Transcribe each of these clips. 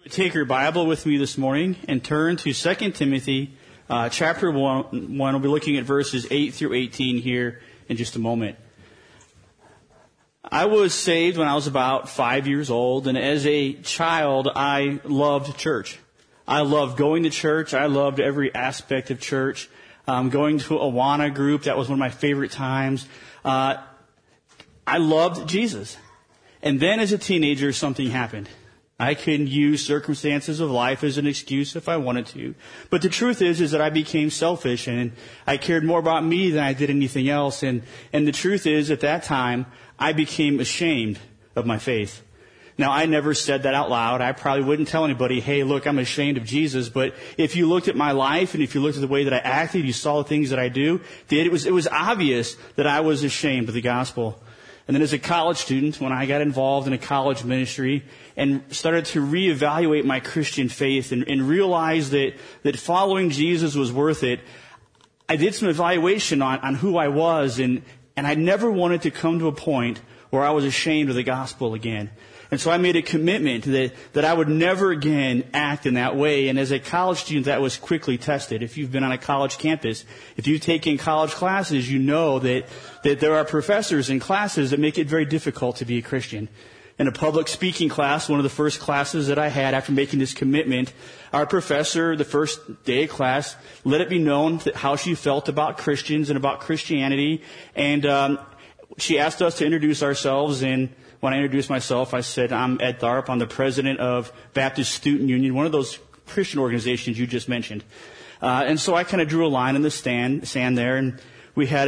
Take your Bible with me this morning and turn to 2 Timothy chapter 1. We'll be looking at verses 8 through 18 here in just a moment. I was saved when I was about 5 years old, and as a child, I loved church. I loved going to church. I loved every aspect of church. Going to a Awana group, that was one of my favorite times. I loved Jesus. And then as a teenager, something happened. I can use circumstances of life as an excuse if I wanted to. But the truth is that I became selfish and I cared more about me than I did anything else. And the truth is, at that time, I became ashamed of my faith. Now, I never said that out loud. I probably wouldn't tell anybody, hey, look, I'm ashamed of Jesus. But if you looked at my life and if you looked at the way that I acted, you saw the things that I did, it was obvious that I was ashamed of the gospel. And then as a college student, when I got involved in a college ministry and started to reevaluate my Christian faith and realize that following Jesus was worth it, I did some evaluation on who I was, and I never wanted to come to a point where I was ashamed of the gospel again. And so I made a commitment that I would never again act in that way. And as a college student, that was quickly tested. If you've been on a college campus, if you've taken college classes, you know that there are professors in classes that make it very difficult to be a Christian. In a public speaking class, one of the first classes that I had after making this commitment, our professor, the first day of class, let it be known how she felt about Christians and about Christianity. And she asked us to introduce ourselves, and when I introduced myself, I said, I'm Ed Tharp. I'm the president of Baptist Student Union, one of those Christian organizations you just mentioned. And so I kind of drew a line in the sand there, and we had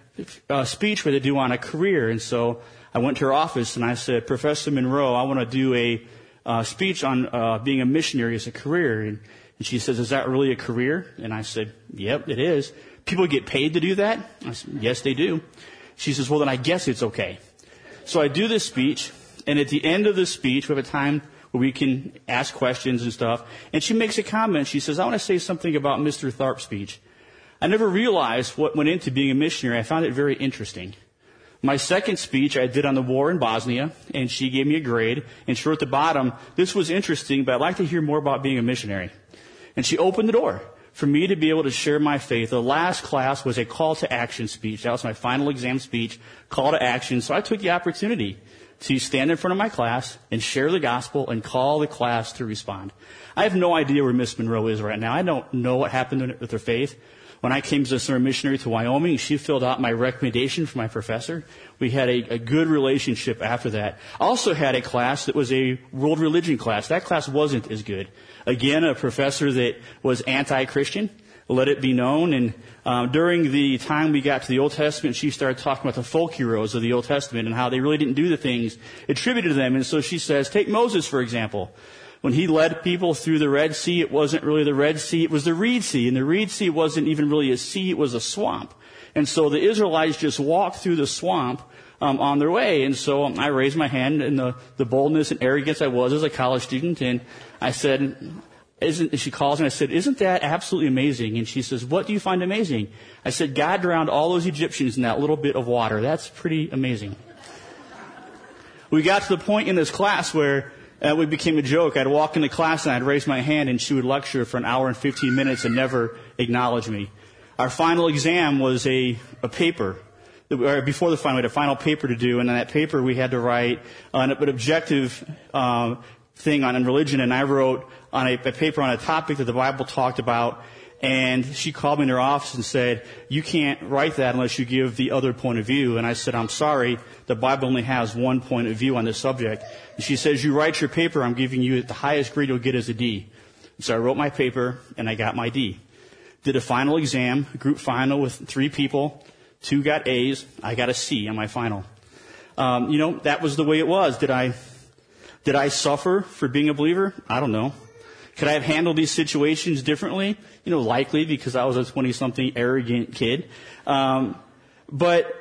a speech we had to do on a career. And so I went to her office, and I said, Professor Monroe, I want to do a speech on being a missionary as a career. And she says, is that really a career? And I said, yep, it is. People get paid to do that? I said, yes, they do. She says, well, then I guess it's okay. So I do this speech, and at the end of the speech, we have a time where we can ask questions and stuff, and she makes a comment. She says, I want to say something about Mr. Tharp's speech. I never realized what went into being a missionary. I found it very interesting. My second speech I did on the war in Bosnia, and she gave me a grade, and she wrote at the bottom, this was interesting, but I'd like to hear more about being a missionary. And she opened the door for me to be able to share my faith. The last class was a call to action speech. That was my final exam speech, call to action. So I took the opportunity to stand in front of my class and share the gospel and call the class to respond. I have no idea where Miss Monroe is right now. I don't know what happened with her faith. When I came as a summer missionary to Wyoming, she filled out my recommendation for my professor. We had a good relationship after that. I also had a class that was a world religion class. That class wasn't as good. Again, a professor that was anti-Christian, let it be known. And during the time we got to the Old Testament, she started talking about the folk heroes of the Old Testament and how they really didn't do the things attributed to them. And so she says, take Moses, for example. When he led people through the Red Sea, it wasn't really the Red Sea, it was the Reed Sea. And the Reed Sea wasn't even really a sea, it was a swamp. And so the Israelites just walked through the swamp on their way. And so I raised my hand in the boldness and arrogance I was as a college student. And I said, she calls me and I said, isn't that absolutely amazing? And she says, what do you find amazing? I said, God drowned all those Egyptians in that little bit of water. That's pretty amazing. We got to the point in this class where it became a joke. I'd walk into class and I'd raise my hand and she would lecture for an hour and 15 minutes and never acknowledge me. Our final exam was a paper. Before the final, we had a final paper to do, and on that paper we had to write an objective thing on religion, and I wrote on a paper on a topic that the Bible talked about, and she called me in her office and said, you can't write that unless you give the other point of view. And I said, I'm sorry, the Bible only has one point of view on this subject. And she says, you write your paper, I'm giving you the highest grade you'll get is a D. And so I wrote my paper, and I got my D. Did a final exam, a group final with 3 people. 2 got A's, I got a C on my final. That was the way it was. Did I suffer for being a believer? I don't know. Could I have handled these situations differently? Likely, because I was a 20-something arrogant kid. But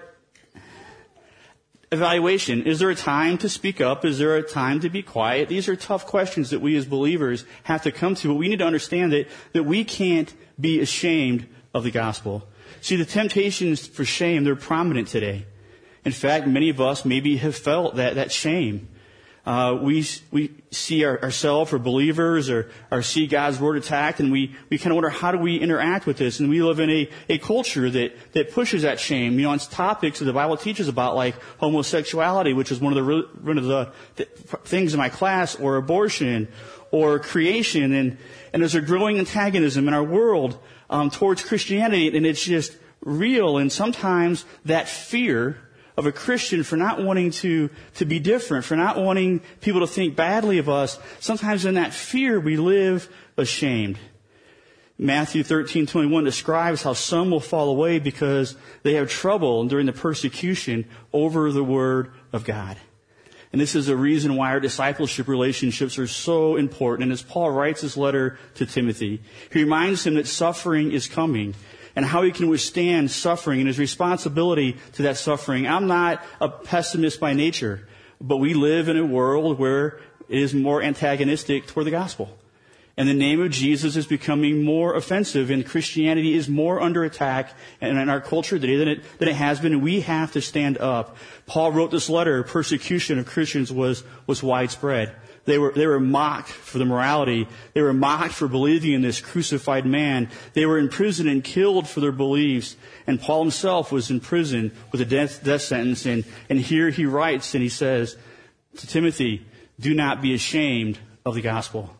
evaluation. Is there a time to speak up? Is there a time to be quiet? These are tough questions that we as believers have to come to. But we need to understand that we can't be ashamed of the gospel. See, the temptations for shame, they're prominent today. In fact, many of us maybe have felt that shame. We see ourselves or believers or see God's word attacked, and we kind of wonder, how do we interact with this? And we live in a culture that pushes that shame. On topics that the Bible teaches about, like homosexuality, which is one of the things in my class, or abortion, or creation, and there's a growing antagonism in our world towards Christianity, and it's just real. And sometimes that fear of a Christian for not wanting to be different, for not wanting people to think badly of us, sometimes in that fear we live ashamed. Matthew 13:21 describes how some will fall away because they have trouble during the persecution over the word of God. And this is a reason why our discipleship relationships are so important. And as Paul writes his letter to Timothy, he reminds him that suffering is coming and how he can withstand suffering and his responsibility to that suffering. I'm not a pessimist by nature, but we live in a world where it is more antagonistic toward the gospel. And the name of Jesus is becoming more offensive, and Christianity is more under attack in our culture today than it has been, and we have to stand up. Paul wrote this letter. Persecution of Christians was widespread. They were mocked for their morality. They were mocked for believing in this crucified man. They were imprisoned and killed for their beliefs. And Paul himself was in prison with a death sentence. And here he writes and he says to Timothy, do not be ashamed of the gospel.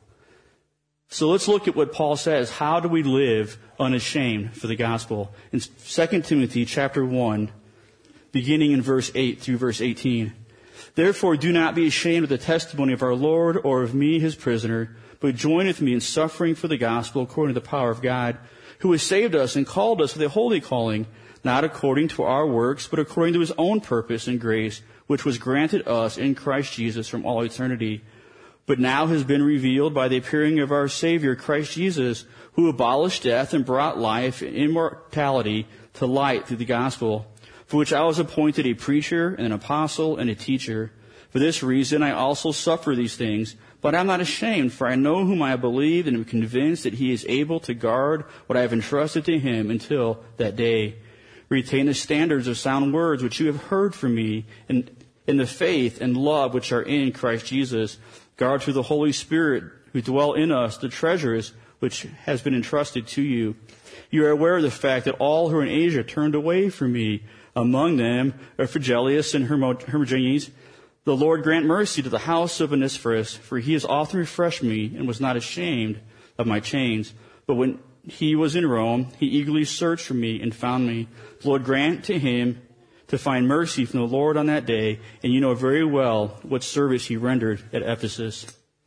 So let's look at what Paul says. How do we live unashamed for the gospel? In 2 Timothy chapter 1, beginning in verse 8 through verse 18. Therefore, do not be ashamed of the testimony of our Lord or of me, his prisoner, but join with me in suffering for the gospel according to the power of God, who has saved us and called us with a holy calling, not according to our works, but according to his own purpose and grace, which was granted us in Christ Jesus from all eternity, but now has been revealed by the appearing of our Savior, Christ Jesus, who abolished death and brought life and immortality to light through the gospel, for which I was appointed a preacher and an apostle and a teacher. For this reason I also suffer these things, but I am not ashamed, for I know whom I have believed and am convinced that he is able to guard what I have entrusted to him until that day. Retain the standards of sound words which you have heard from me in the faith and love which are in Christ Jesus. Guard through the Holy Spirit who dwell in us the treasures which has been entrusted to you. You are aware of the fact that all who are in Asia turned away from me. Among them are Phygellus and Hermogenes. The Lord grant mercy to the house of Onesiphorus, for he has often refreshed me and was not ashamed of my chains. But when he was in Rome, he eagerly searched for me and found me. The Lord grant to him to find mercy from the Lord on that day, and you know very well what service he rendered at Ephesus.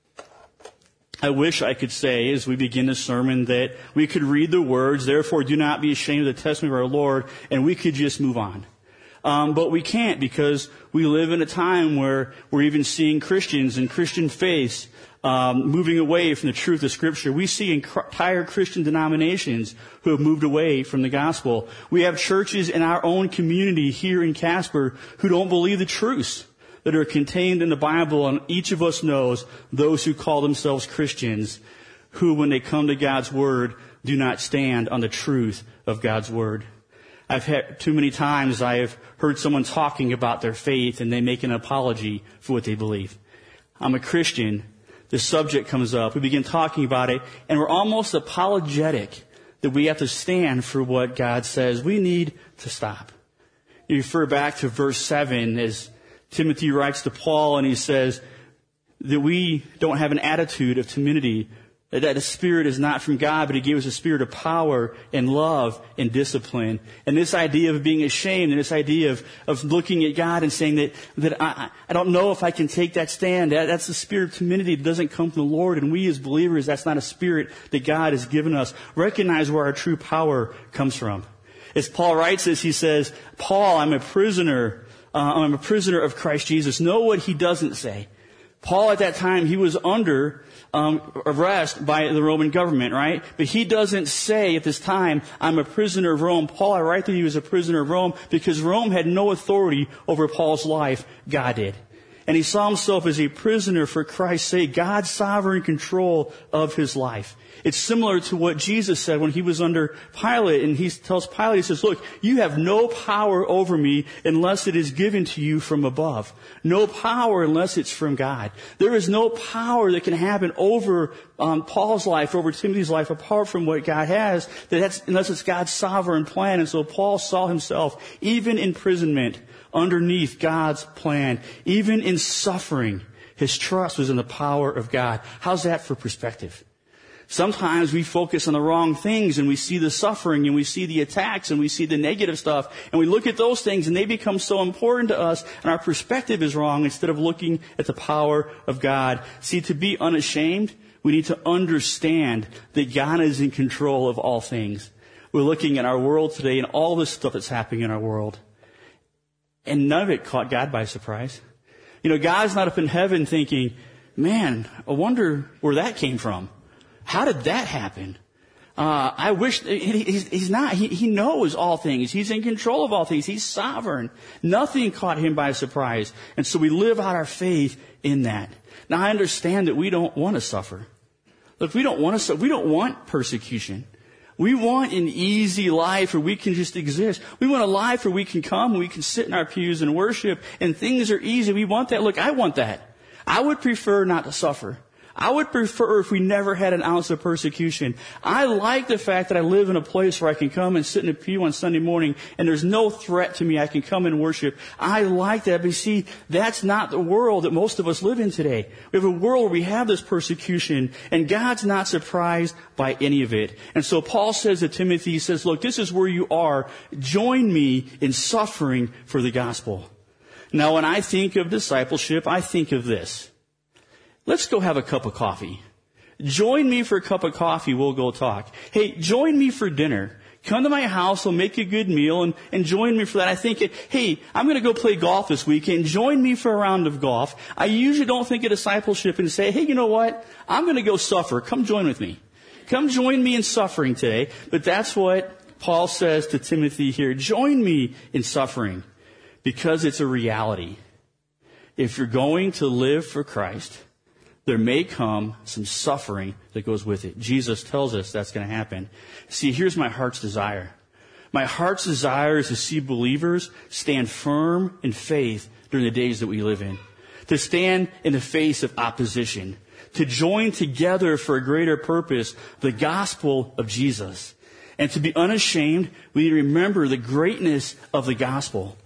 I wish I could say, as we begin this sermon, that we could read the words, therefore do not be ashamed of the testimony of our Lord, and we could just move on. But we can't, because we live in a time where we're even seeing Christians and Christian faiths moving away from the truth of Scripture. We see entire Christian denominations who have moved away from the gospel. We have churches in our own community here in Casper who don't believe the truths that are contained in the Bible, and each of us knows those who call themselves Christians who, when they come to God's Word, do not stand on the truth of God's Word. I've had too many times I have heard someone talking about their faith and they make an apology for what they believe. I'm a Christian. The subject comes up. We begin talking about it, and we're almost apologetic that we have to stand for what God says. We need to stop. You refer back to verse 7 as Timothy writes to Paul, and he says that we don't have an attitude of timidity, that the Spirit is not from God, but He gave us a spirit of power and love and discipline. And this idea of being ashamed, and this idea of looking at God and saying that I don't know if I can take that stand, that's the spirit of timidity that doesn't come from the Lord. And we as believers, that's not a spirit that God has given us. Recognize where our true power comes from. As Paul writes this, he says, Paul, I'm a prisoner of Christ Jesus. Know what he doesn't say. Paul at that time, he was under arrest by the Roman government, right? But he doesn't say at this time, I'm a prisoner of Rome. Paul, I write that he was a prisoner of Rome because Rome had no authority over Paul's life. God did. And he saw himself as a prisoner for Christ's sake, God's sovereign control of his life. It's similar to what Jesus said when he was under Pilate, and he tells Pilate, he says, look, you have no power over me unless it is given to you from above. No power unless it's from God. There is no power that can happen over Paul's life, over Timothy's life, apart from what God has, unless it's God's sovereign plan. And so Paul saw himself, even in imprisonment, underneath God's plan. Even in suffering, his trust was in the power of God. How's that for perspective? Sometimes we focus on the wrong things, and we see the suffering, and we see the attacks, and we see the negative stuff, and we look at those things, and they become so important to us, and our perspective is wrong instead of looking at the power of God. See, to be unashamed, we need to understand that God is in control of all things. We're looking at our world today and all this stuff that's happening in our world. And none of it caught God by surprise. You know, God's not up in heaven thinking, man, I wonder where that came from. How did that happen? I wish he's not. He knows all things. He's in control of all things. He's sovereign. Nothing caught him by surprise. And so we live out our faith in that. Now, I understand that we don't want to suffer. Look, we don't want persecution. We want an easy life where we can just exist. We want a life where we can come, we can sit in our pews and worship, and things are easy. We want that. Look, I want that. I would prefer not to suffer. I would prefer if we never had an ounce of persecution. I like the fact that I live in a place where I can come and sit in a pew on Sunday morning and there's no threat to me. I can come and worship. I like that. But see, that's not the world that most of us live in today. We have a world where we have this persecution and God's not surprised by any of it. And so Paul says to Timothy, he says, look, this is where you are. Join me in suffering for the gospel. Now, when I think of discipleship, I think of this. Let's go have a cup of coffee. Join me for a cup of coffee. We'll go talk. Hey, join me for dinner. Come to my house. We'll make a good meal and join me for that. I think, hey, I'm going to go play golf this weekend. Join me for a round of golf. I usually don't think of discipleship and say, hey, you know what? I'm going to go suffer. Come join with me. Come join me in suffering today. But that's what Paul says to Timothy here. Join me in suffering because it's a reality. If you're going to live for Christ, there may come some suffering that goes with it. Jesus tells us that's going to happen. See, here's my heart's desire. My heart's desire is to see believers stand firm in faith during the days that we live in. To stand in the face of opposition. To join together for a greater purpose, the gospel of Jesus. And to be unashamed, we need to remember the greatness of the gospel.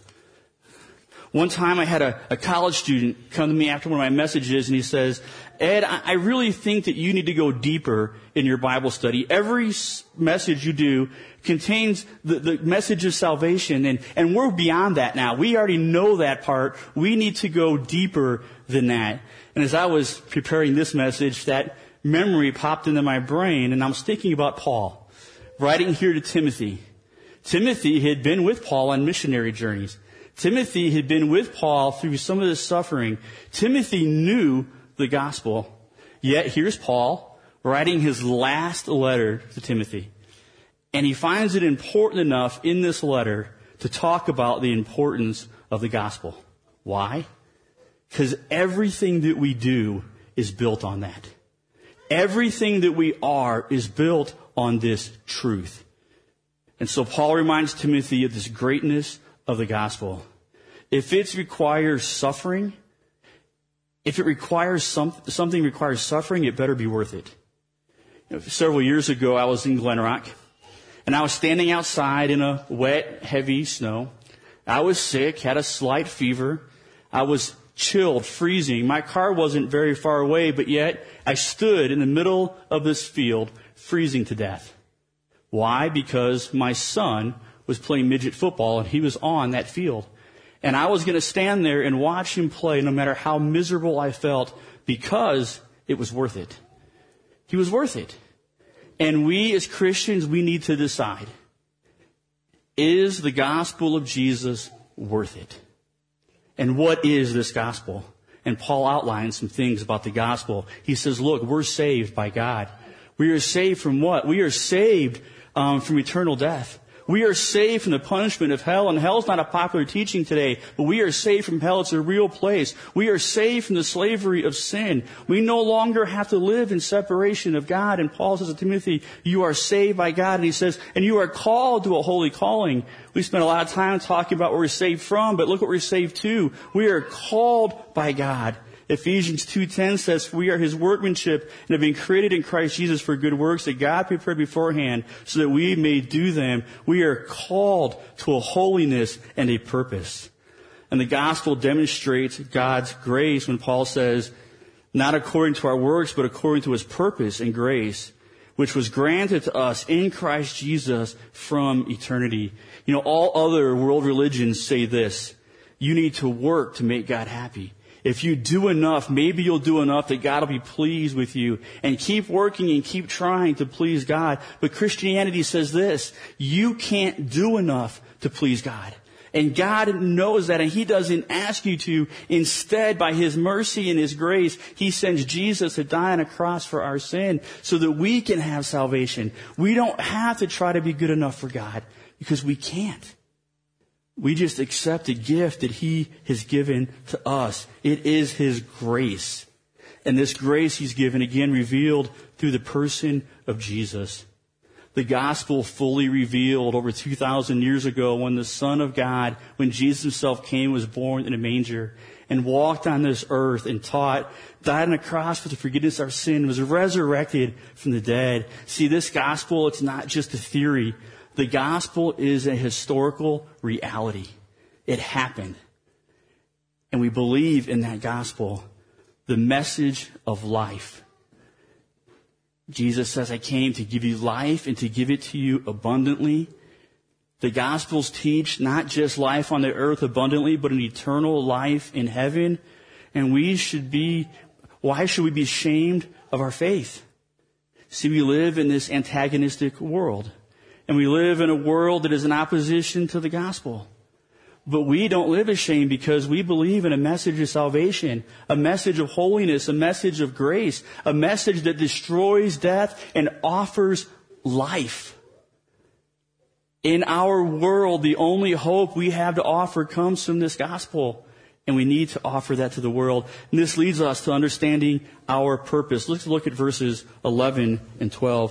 One time I had a college student come to me after one of my messages and he says, Ed, I really think that you need to go deeper in your Bible study. Every message you do contains the message of salvation and we're beyond that now. We already know that part. We need to go deeper than that. And as I was preparing this message, that memory popped into my brain and I was thinking about Paul, writing here to Timothy. Timothy had been with Paul on missionary journeys. Timothy had been with Paul through some of this suffering. Timothy knew the gospel. Yet here's Paul writing his last letter to Timothy. And he finds it important enough in this letter to talk about the importance of the gospel. Why? Because everything that we do is built on that. Everything that we are is built on this truth. And so Paul reminds Timothy of this greatness of the gospel. If it requires suffering, if it requires something requires suffering, it better be worth it. Several years ago, I was in Glen Rock, and I was standing outside in a wet, heavy snow. I was sick, had a slight fever. I was chilled, freezing. My car wasn't very far away, but yet I stood in the middle of this field, freezing to death. Why? Because my son was playing midget football and he was on that field. And I was going to stand there and watch him play no matter how miserable I felt because it was worth it. He was worth it. And we as Christians, we need to decide, is the gospel of Jesus worth it? And what is this gospel? And Paul outlines some things about the gospel. He says, look, we're saved by God. We are saved from what? We are saved from eternal death. We are saved from the punishment of hell, and hell's not a popular teaching today, but we are saved from hell. It's a real place. We are saved from the slavery of sin. We no longer have to live in separation of God. And Paul says to Timothy, you are saved by God. And he says, and you are called to a holy calling. We spent a lot of time talking about what we're saved from, but look what we're saved to. We are called by God. Ephesians 2:10 says, we are his workmanship and have been created in Christ Jesus for good works that God prepared beforehand so that we may do them. We are called to a holiness and a purpose. And the gospel demonstrates God's grace when Paul says, not according to our works, but according to his purpose and grace, which was granted to us in Christ Jesus from eternity. You know, all other world religions say this: you need to work to make God happy. If you do enough, maybe you'll do enough that God will be pleased with you. And keep working and keep trying to please God. But Christianity says this: you can't do enough to please God. And God knows that, and he doesn't ask you to. Instead, by his mercy and his grace, he sends Jesus to die on a cross for our sin so that we can have salvation. We don't have to try to be good enough for God because we can't. We just accept a gift that he has given to us. It is his grace. And this grace he's given, again, revealed through the person of Jesus. The gospel fully revealed over 2,000 years ago when the Son of God, when Jesus himself came, was born in a manger and walked on this earth and taught, died on a cross for the forgiveness of our sin, was resurrected from the dead. See, this gospel, it's not just a theory. The gospel is a historical reality. It happened. And we believe in that gospel, the message of life. Jesus says, I came to give you life and to give it to you abundantly. The Gospels teach not just life on the earth abundantly, but an eternal life in heaven. And why should we be ashamed of our faith? See, we live in this antagonistic world. And we live in a world that is in opposition to the gospel. But we don't live ashamed because we believe in a message of salvation, a message of holiness, a message of grace, a message that destroys death and offers life. In our world, the only hope we have to offer comes from this gospel. And we need to offer that to the world. And this leads us to understanding our purpose. Let's look at verses 11 and 12.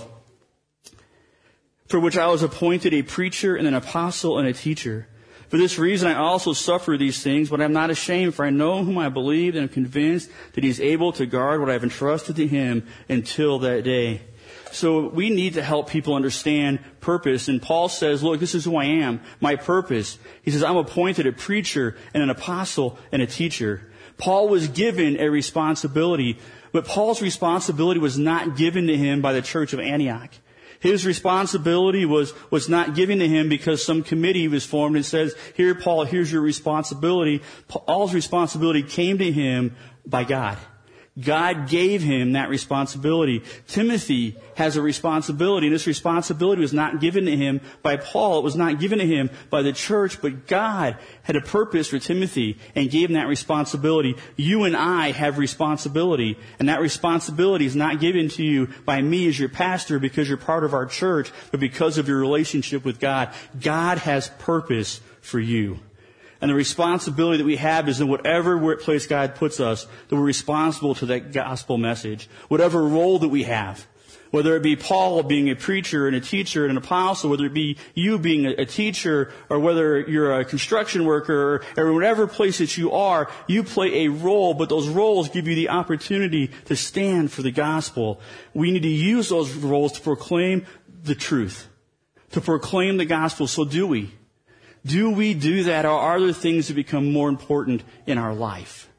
For which I was appointed a preacher and an apostle and a teacher. For this reason I also suffer these things, but I am not ashamed, for I know whom I believed and am convinced that he is able to guard what I have entrusted to him until that day. So we need to help people understand purpose. And Paul says, look, this is who I am, my purpose. He says, I'm appointed a preacher and an apostle and a teacher. Paul was given a responsibility, but Paul's responsibility was not given to him by the church of Antioch. His responsibility was not given to him because some committee was formed and says, here, Paul, here's your responsibility. Paul's responsibility came to him by God. God gave him that responsibility. Timothy has a responsibility, and this responsibility was not given to him by Paul. It was not given to him by the church, but God had a purpose for Timothy and gave him that responsibility. You and I have responsibility, and that responsibility is not given to you by me as your pastor because you're part of our church, but because of your relationship with God. God has purpose for you. And the responsibility that we have is in whatever place God puts us, that we're responsible to that gospel message. Whatever role that we have. Whether it be Paul being a preacher and a teacher and an apostle, whether it be you being a teacher, or whether you're a construction worker, or whatever place that you are, you play a role, but those roles give you the opportunity to stand for the gospel. We need to use those roles to proclaim the truth, to proclaim the gospel. So do we? Do we do that, or are there things that become more important in our life?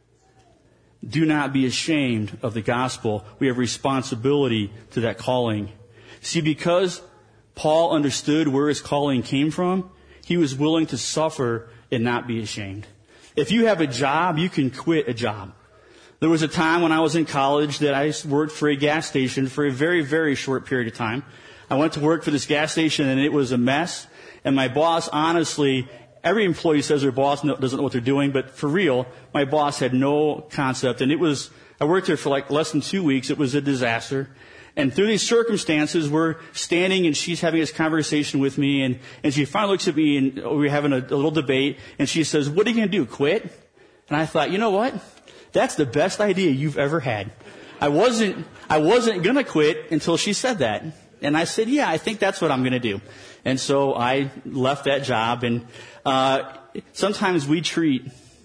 Do not be ashamed of the gospel. We have responsibility to that calling. See, because Paul understood where his calling came from, he was willing to suffer and not be ashamed. If you have a job, you can quit a job. There was a time when I was in college that I worked for a gas station for a very, very short period of time. I went to work for this gas station and it was a mess. And my boss, honestly, every employee says their boss doesn't know what they're doing, but for real, my boss had no concept. And I worked there for like less than 2 weeks. It was a disaster. And through these circumstances, we're standing and she's having this conversation with me, and she finally looks at me and we're having a little debate, and she says, "What are you going to do, quit?" And I thought, you know what? That's the best idea you've ever had. I wasn't going to quit until she said that. And I said, yeah, I think that's what I'm going to do. And so I left that job. And sometimes we treat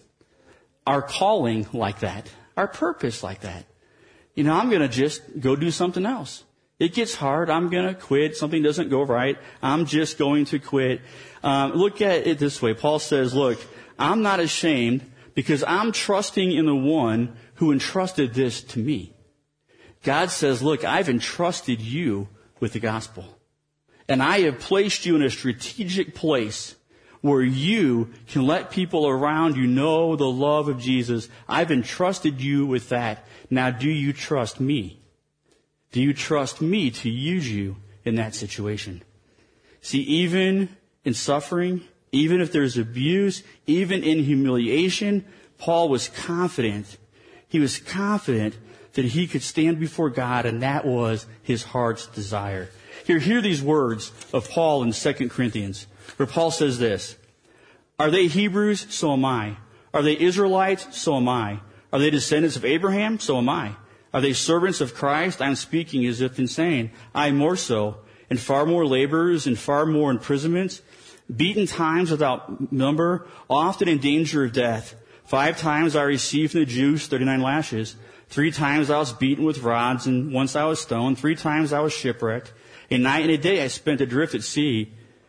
our calling like that, our purpose like that. You know, I'm going to just go do something else. It gets hard. I'm going to quit. Something doesn't go right. I'm just going to quit. Look at it this way. Paul says, look, I'm not ashamed because I'm trusting in the one who entrusted this to me. God says, look, I've entrusted you with the gospel. And I have placed you in a strategic place where you can let people around you know the love of Jesus. I've entrusted you with that. Now, do you trust me? Do you trust me to use you in that situation? See, even in suffering, even if there's abuse, even in humiliation, Paul was confident. He was confident that he could stand before God, and that was his heart's desire. Hear these words of Paul in 2 Corinthians, where Paul says this: "Are they Hebrews? So am I. Are they Israelites? So am I. Are they descendants of Abraham? So am I. Are they servants of Christ? I am speaking as if insane. I more so, and far more laborers, and far more imprisonments, beaten times without number, often in danger of death. 5 times I received from the Jews 39 lashes. 3 times I was beaten with rods, and once I was stoned. 3 times I was shipwrecked. A night and a day I spent adrift at sea.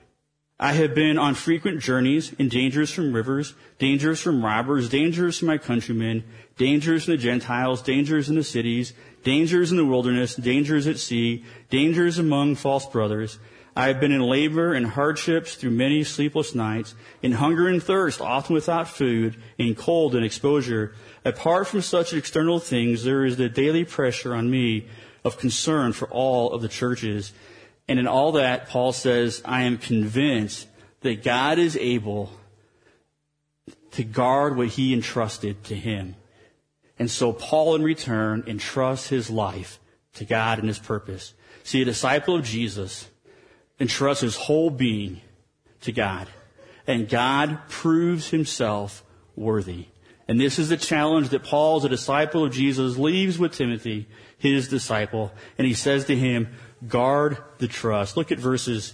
I have been on frequent journeys, in dangers from rivers, dangers from robbers, dangers from my countrymen, dangers from the Gentiles, dangers in the cities, dangers in the wilderness, dangers at sea, dangers among false brothers. I have been in labor and hardships through many sleepless nights, in hunger and thirst, often without food, in cold and exposure. Apart from such external things, there is the daily pressure on me of concern for all of the churches." And in all that, Paul says, I am convinced that God is able to guard what he entrusted to him. And so Paul, in return, entrusts his life to God and his purpose. See, a disciple of Jesus entrusts his whole being to God. And God proves himself worthy. And this is the challenge that Paul, as a disciple of Jesus, leaves with Timothy, his disciple. And he says to him, guard the trust. Look at verses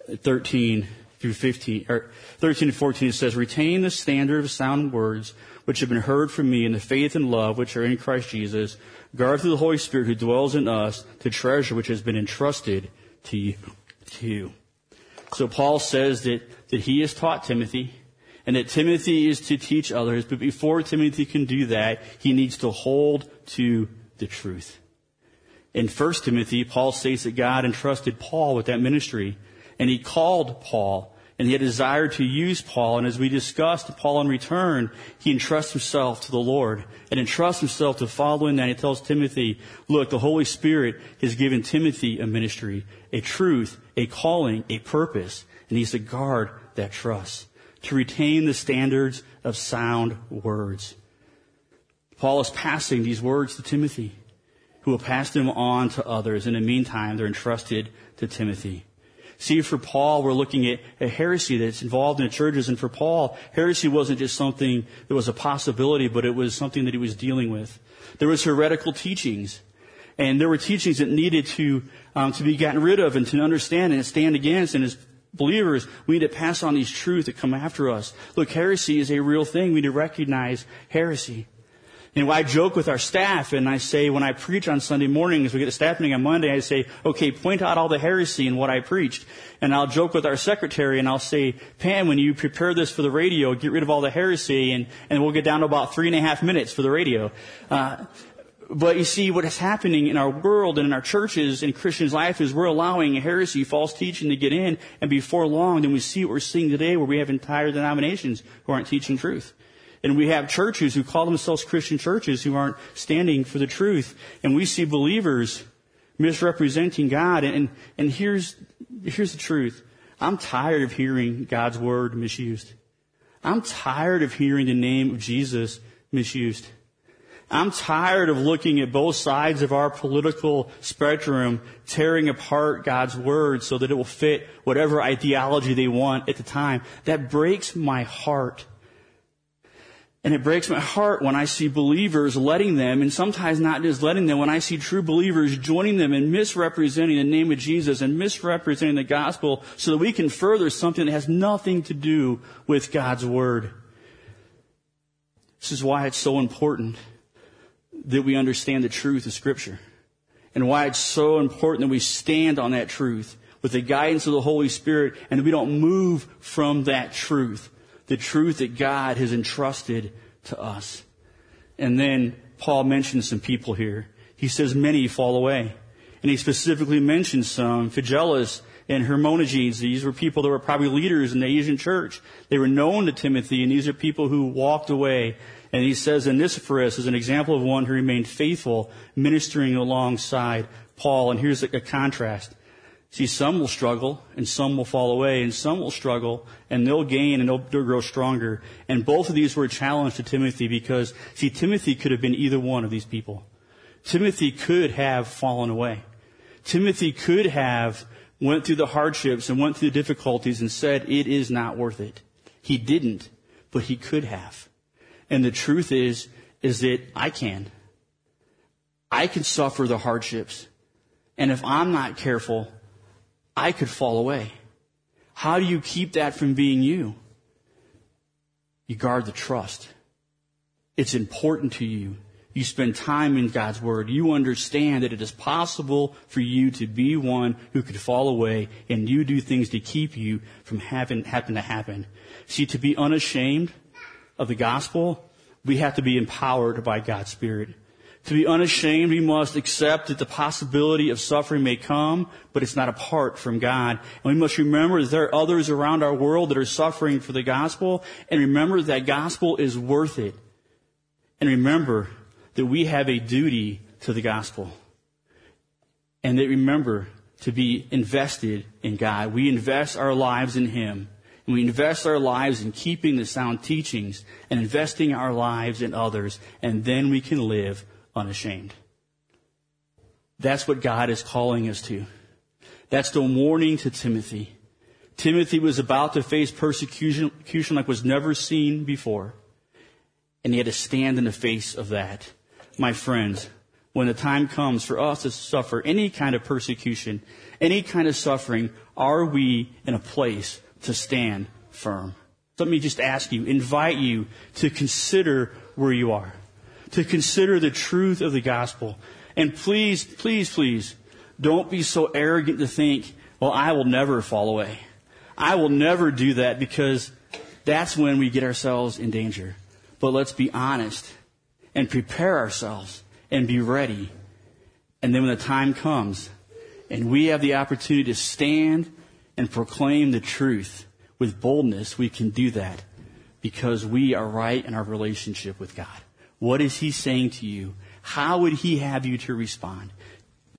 13 through 15, or 13 and 14. It says, "Retain the standard of sound words which have been heard from me in the faith and love which are in Christ Jesus. Guard through the Holy Spirit who dwells in us the treasure which has been entrusted to you." So Paul says that he has taught Timothy, and that Timothy is to teach others. But before Timothy can do that, he needs to hold to the truth. In 1 Timothy, Paul states that God entrusted Paul with that ministry, and he called Paul, and he had a desire to use Paul. And as we discussed, Paul in return, he entrusts himself to the Lord and entrusts himself to following that. He tells Timothy, look, the Holy Spirit has given Timothy a ministry, a truth, a calling, a purpose, and he's to guard that trust, to retain the standards of sound words. Paul is passing these words to Timothy, who will pass them on to others. In the meantime, they're entrusted to Timothy. See, for Paul, we're looking at a heresy that's involved in the churches. And for Paul, heresy wasn't just something that was a possibility, but it was something that he was dealing with. There was heretical teachings. And there were teachings that needed to be gotten rid of and to understand and stand against. And as believers, we need to pass on these truths that come after us. Look, heresy is a real thing. We need to recognize heresy. And I joke with our staff, and I say, when I preach on Sunday mornings, we get the staff meeting on Monday, I say, okay, point out all the heresy in what I preached. And I'll joke with our secretary, and I'll say, Pam, when you prepare this for the radio, get rid of all the heresy, and we'll get down to about 3.5 minutes for the radio. But you see, what is happening in our world and in our churches and Christians' life is we're allowing heresy, false teaching to get in, and before long, then we see what we're seeing today, where we have entire denominations who aren't teaching truth. And we have churches who call themselves Christian churches who aren't standing for the truth. And we see believers misrepresenting God. And here's the truth. I'm tired of hearing God's word misused. I'm tired of hearing the name of Jesus misused. I'm tired of looking at both sides of our political spectrum tearing apart God's Word so that it will fit whatever ideology they want at the time. That breaks my heart. And it breaks my heart when I see believers letting them, and sometimes not just letting them, when I see true believers joining them in misrepresenting the name of Jesus and misrepresenting the gospel so that we can further something that has nothing to do with God's Word. This is why it's so important that we understand the truth of Scripture, and why it's so important that we stand on that truth with the guidance of the Holy Spirit, and that we don't move from that truth, the truth that God has entrusted to us. And then Paul mentions some people here. He says many fall away, and he specifically mentions some. Phygellus and Hermogenes, these were people that were probably leaders in the Asian church. They were known to Timothy, and these are people who walked away. And he says Onesiphorus is an example of one who remained faithful, ministering alongside Paul. And here's a contrast. See, some will struggle, and some will fall away, and some will struggle, and they'll gain, and they'll grow stronger. And both of these were a challenge to Timothy because, see, Timothy could have been either one of these people. Timothy could have fallen away. Timothy could have went through the hardships and went through the difficulties and said, it is not worth it. He didn't, but he could have. And the truth is that I can. I can suffer the hardships. And if I'm not careful, I could fall away. How do you keep that from being you? You guard the trust. It's important to you. You spend time in God's Word. You understand that it is possible for you to be one who could fall away, and you do things to keep you from having to happen. See, to be unashamed of the gospel, we have to be empowered by God's Spirit. To be unashamed, we must accept that the possibility of suffering may come, but it's not apart from God. And we must remember that there are others around our world that are suffering for the gospel, and remember that gospel is worth it. And remember that we have a duty to the gospel. And that remember to be invested in God. We invest our lives in Him. And we invest our lives in keeping the sound teachings and investing our lives in others. And then we can live unashamed. That's what God is calling us to. That's the warning to Timothy. Timothy was about to face persecution like was never seen before. And he had to stand in the face of that. My friends, when the time comes for us to suffer any kind of persecution, any kind of suffering, are we in a place to stand firm? Let me just ask you, invite you to consider where you are, to consider the truth of the gospel. And please, please, please, don't be so arrogant to think, well, I will never fall away. I will never do that, because that's when we get ourselves in danger. But let's be honest and prepare ourselves and be ready. And then when the time comes and we have the opportunity to stand and proclaim the truth with boldness, we can do that because we are right in our relationship with God. What is He saying to you? How would He have you to respond?